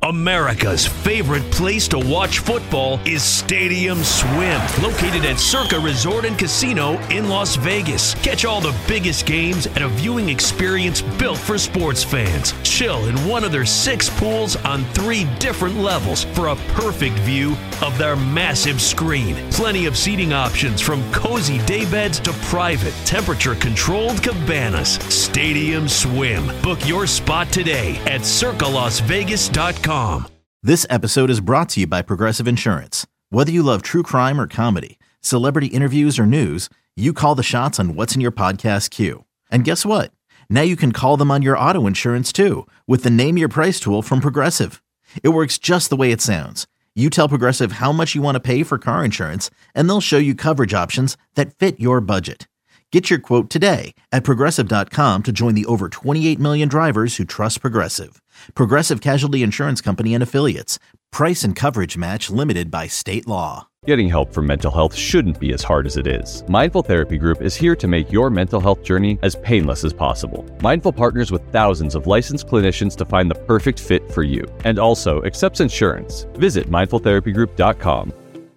America's favorite place to watch football is Stadium Swim, located at Circa Resort and Casino in Las Vegas. Catch all the biggest games at a viewing experience built for sports fans. Chill in one of their 6 pools on 3 different levels for a perfect view of their massive screen. Plenty of seating options from cozy daybeds to private, temperature-controlled cabanas. Stadium Swim. Book your spot today at circalasvegas.com. This episode is brought to you by Progressive Insurance. Whether you love true crime or comedy, celebrity interviews or news, you call the shots on what's in your podcast queue. And guess what? Now you can call them on your auto insurance too with the Name Your Price tool from Progressive. It works just the way it sounds. You tell Progressive how much you want to pay for car insurance, and they'll show you coverage options that fit your budget. Get your quote today at Progressive.com to join the over 28 million drivers who trust Progressive. Progressive Casualty Insurance Company and Affiliates. Price and coverage match limited by state law. Getting help for mental health shouldn't be as hard as it is. Mindful Therapy Group is here to make your mental health journey as painless as possible. Mindful partners with thousands of licensed clinicians to find the perfect fit for you, and also accepts insurance. Visit mindfultherapygroup.com.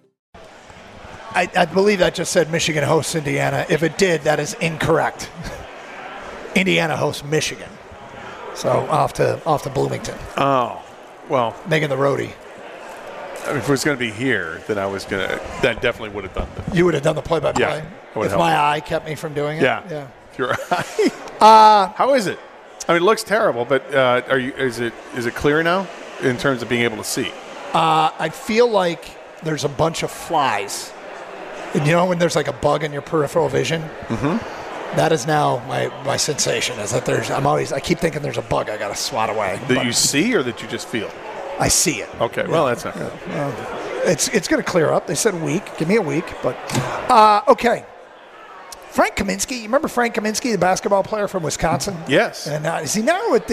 I believe that just said Michigan hosts Indiana. If it did, that is incorrect. Indiana hosts Michigan. So off to Bloomington. Oh, well. Making the roadie. I mean, if it was going to be here, then that definitely would have done it. You would have done the play-by-play? Yeah. If my eye kept me from doing it? Yeah. If your eye. How is it? I mean, it looks terrible, but is it clear now in terms of being able to see? I feel like there's a bunch of flies. And you know when there's like a bug in your peripheral vision? Mm-hmm. That is now my sensation is that I keep thinking there's a bug I got to swat away. That you see or that you just feel? I see it. Okay, well, that's not good. It's going to clear up. They said a week. Give me a week. But okay. Frank Kaminsky. You remember Frank Kaminsky, the basketball player from Wisconsin? Yes. And is he now with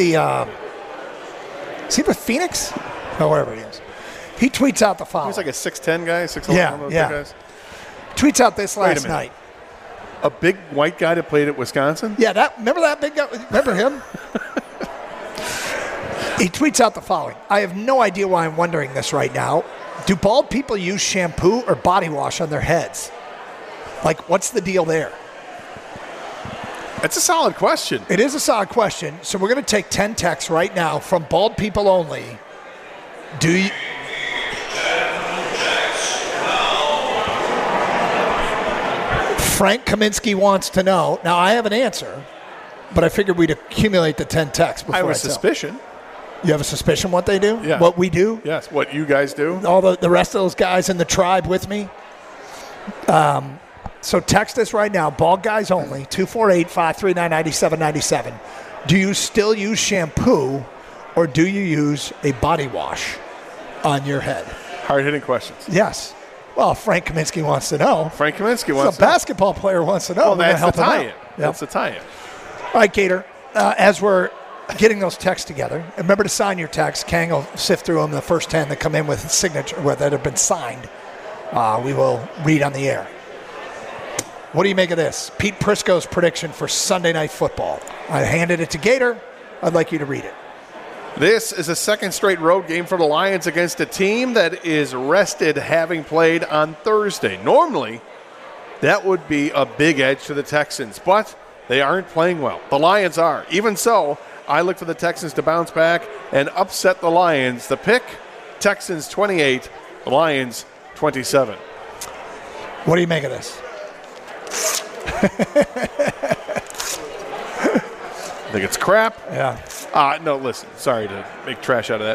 is he with Phoenix? Or wherever he is. He tweets out the following. He's like a 6'10 guy, 6'11 guys. Tweets out this last night. A big white guy that played at Wisconsin? Yeah, remember that big guy? Remember him? He tweets out the following. I have no idea why I'm wondering this right now. Do bald people use shampoo or body wash on their heads? Like, what's the deal there? That's a solid question. It is a solid question. So we're going to take 10 texts right now from bald people only. Do you... Frank Kaminsky wants to know. Now, I have an answer, but I figured we'd accumulate the 10 texts before I have a suspicion. You have a suspicion what they do? Yeah. What we do? Yes, what you guys do. All the rest of those guys in the tribe with me. So text us right now, bald guys only, 248-539-9797. Do you still use shampoo or do you use a body wash on your head? Hard-hitting questions. Yes. Well, Frank Kaminsky wants to know. Frank Kaminsky wants to know. A basketball player wants to know. Well, that's the tie-in. That's the tie-in. All right, Gator, as we're getting those texts together, remember to sign your text. Kang will sift through them. The first 10 that come in with signature that have been signed, we will read on the air. What do you make of this? Pete Prisco's prediction for Sunday Night Football. I handed it to Gator. I'd like you to read it. This is a second straight road game for the Lions against a team that is rested, having played on Thursday. Normally, that would be a big edge to the Texans, but they aren't playing well. The Lions are. Even so, I look for the Texans to bounce back and upset the Lions. The pick, Texans 28, Lions 27. What do you make of this? I think it's crap. Yeah. No, listen. Sorry to make trash out of that.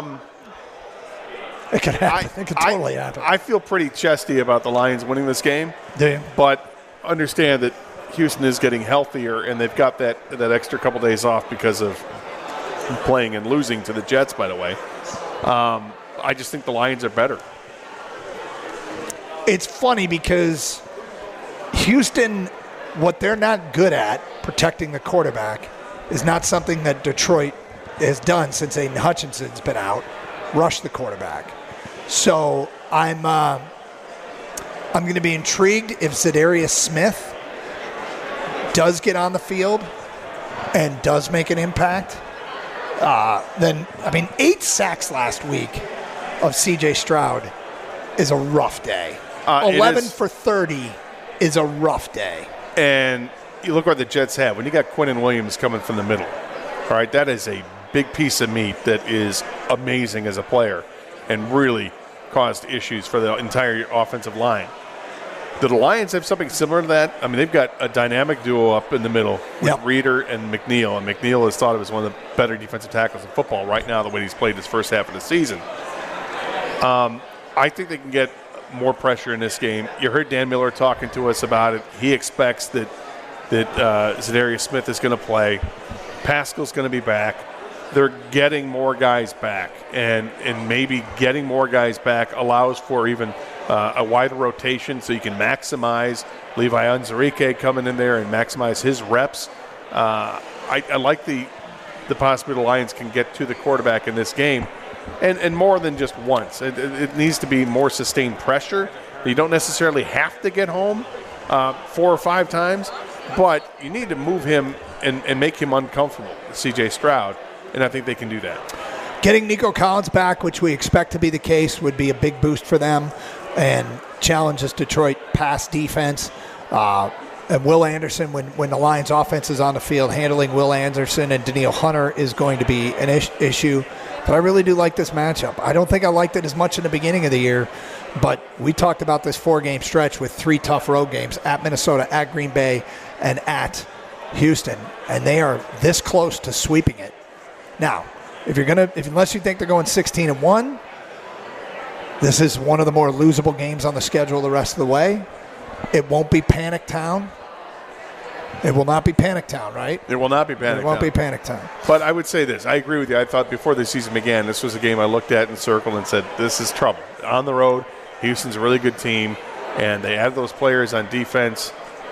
It could happen. It could totally happen. I feel pretty chesty about the Lions winning this game. Do you? But understand that Houston is getting healthier, and they've got that extra couple days off because of playing and losing to the Jets, by the way. I just think the Lions are better. It's funny because Houston, what they're not good at, protecting the quarterback, is not something that Detroit has done since Aiden Hutchinson's been out, rush the quarterback. So I'm going to be intrigued if Zadarius Smith does get on the field and does make an impact. then 8 sacks last week of C.J. Stroud is a rough day. 11 for 30 is a rough day. And you look what the Jets have. When you got Quinnen Williams coming from the middle, all right, that is a big piece of meat that is amazing as a player and really caused issues for the entire offensive line. Do the Lions have something similar to that? I mean, they've got a dynamic duo up in the middle with Reeder and McNeil. And McNeil is thought of as one of the better defensive tackles in football right now, the way he's played his first half of the season. I think they can get more pressure in this game. You heard Dan Miller talking to us about it. He expects that Zadarius Smith is going to play. Pascal's going to be back. They're getting more guys back. And maybe getting more guys back allows for even a wider rotation so you can maximize Levi Onwuzurike coming in there and maximize his reps. I like the possibility the Lions can get to the quarterback in this game. And more than just once. It needs to be more sustained pressure. You don't necessarily have to get home 4 or 5 times, but you need to move him and make him uncomfortable, C.J. Stroud, and I think they can do that. Getting Nico Collins back, which we expect to be the case, would be a big boost for them and challenges Detroit pass defense. And Will Anderson, when the Lions offense is on the field, handling Will Anderson and Danielle Hunter is going to be an issue. But I really do like this matchup. I don't think I liked it as much in the beginning of the year, but we talked about this 4-game stretch with 3 tough road games at Minnesota, at Green Bay, and at Houston, and they are this close to sweeping it. Now, unless you think they're going 16-1, this is one of the more losable games on the schedule the rest of the way. It won't be Panic Town. It will not be Panic Town, right? It will not be Panic Town. It won't be Panic Town. But I would say this. I agree with you. I thought before the season began, this was a game I looked at and circled and said, this is trouble. On the road, Houston's a really good team, and they added those players on defense,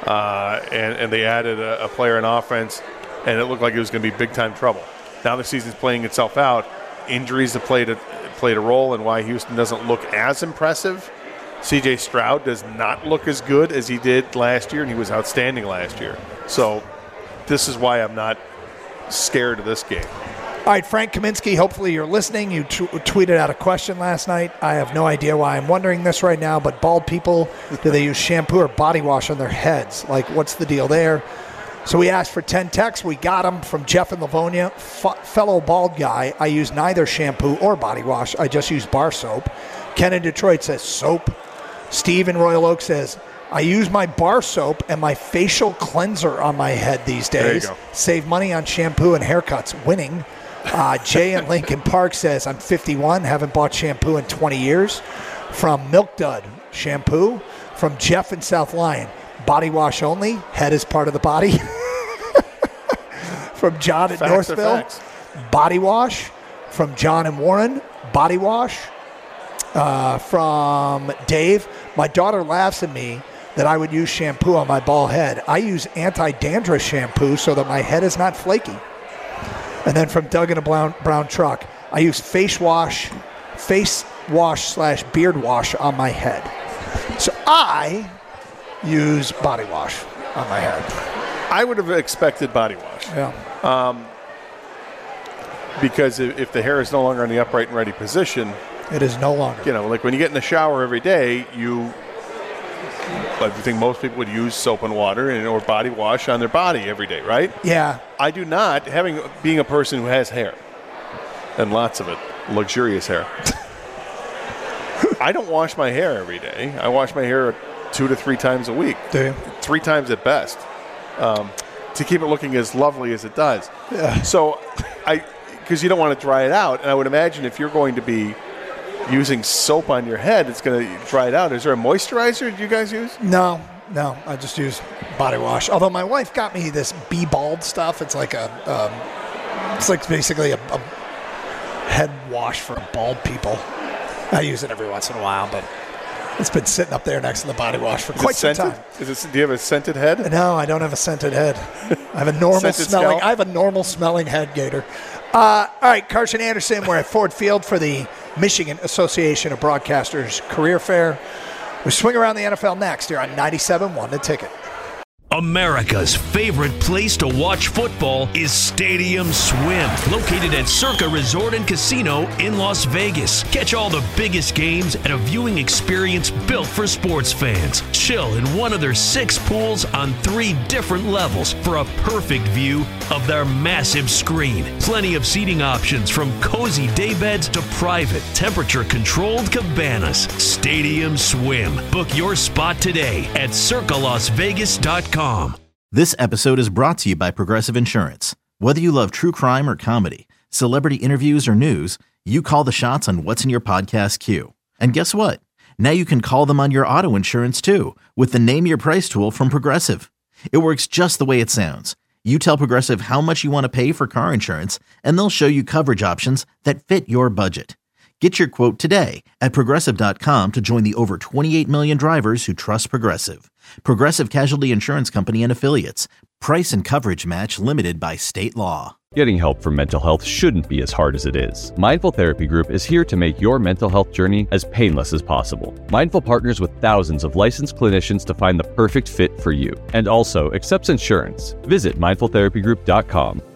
and they added a player on offense, and it looked like it was going to be big-time trouble. Now the season's playing itself out. Injuries have played a role in why Houston doesn't look as impressive. C.J. Stroud does not look as good as he did last year, and he was outstanding last year. So this is why I'm not scared of this game. All right, Frank Kaminsky, hopefully you're listening. You tweeted out a question last night. I have no idea why I'm wondering this right now, but bald people, do they use shampoo or body wash on their heads? Like, what's the deal there? So we asked for 10 texts. We got them from Jeff in Livonia. Fellow bald guy, I use neither shampoo or body wash. I just use bar soap. Ken in Detroit says soap. Steve in Royal Oak says, I use my bar soap and my facial cleanser on my head these days. There you go. Save money on shampoo and haircuts. Winning. Jay in Lincoln Park says, I'm 51, haven't bought shampoo in 20 years. From Milk Dud, shampoo. From Jeff in South Lyon, body wash only. Head is part of the body. From John in Northville, body wash. From John in Warren, body wash. From Dave, my daughter laughs at me that I would use shampoo on my bald head. I use anti-dandruff shampoo so that my head is not flaky. And then from Doug in a brown truck, I use face wash / beard wash on my head. So I use body wash on my head. I would have expected body wash. Yeah. Because if the hair is no longer in the upright and ready position, it is no longer. You know, like when you get in the shower every day, I think most people would use soap and water or body wash on their body every day, right? Yeah. I do not, being a person who has hair, and lots of it, luxurious hair. I don't wash my hair every day. I wash my hair 2 to 3 times a week. Do you? 3 times at best, to keep it looking as lovely as it does. Yeah. So, because you don't want to dry it out, and I would imagine if you're going to be using soap on your head, it's going to dry it out. Is there a moisturizer you guys use? No, I just use body wash. Although my wife got me this Be Bald stuff. It's like basically a head wash for bald people. I use it every once in a while, but it's been sitting up there next to the body wash for quite some time. Do you have a scented head? No, I don't have a scented head. I have a normal smelling head, Gator. All right, Carson Anderson, we're at Ford Field for the Michigan Association of Broadcasters Career Fair. We swing around the NFL next here on 97.1 The Ticket. America's favorite place to watch football is Stadium Swim, located at Circa Resort and Casino in Las Vegas. Catch all the biggest games at a viewing experience built for sports fans. Chill in one of their 6 pools on 3 different levels for a perfect view of their massive screen. Plenty of seating options from cozy daybeds to private, temperature-controlled cabanas. Stadium Swim. Book your spot today at circalasvegas.com. This episode is brought to you by Progressive Insurance. Whether you love true crime or comedy, celebrity interviews or news, you call the shots on what's in your podcast queue. And guess what? Now you can call them on your auto insurance too with the Name Your Price tool from Progressive. It works just the way it sounds. You tell Progressive how much you want to pay for car insurance, and they'll show you coverage options that fit your budget. Get your quote today at Progressive.com to join the over 28 million drivers who trust Progressive. Progressive Casualty Insurance Company and Affiliates. Price and coverage match limited by state law. Getting help for mental health shouldn't be as hard as it is. Mindful Therapy Group is here to make your mental health journey as painless as possible. Mindful partners with thousands of licensed clinicians to find the perfect fit for you, and also accepts insurance. Visit mindfultherapygroup.com.